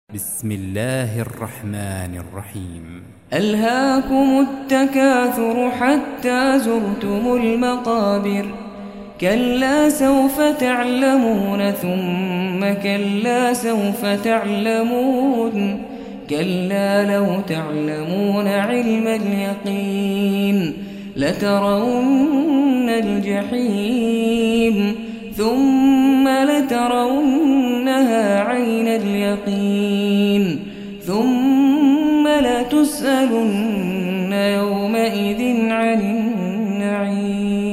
بسم الله الرحمن الرحيم. ألهاكم التكاثر حتى زرتم المقابر. كلا سوف تعلمون ثم كلا سوف تعلمون. كلا لو تعلمون علم اليقين لترون الجحيم ثم لترونها عين اليقين ثم لتسألن يومئذ عن النعيم.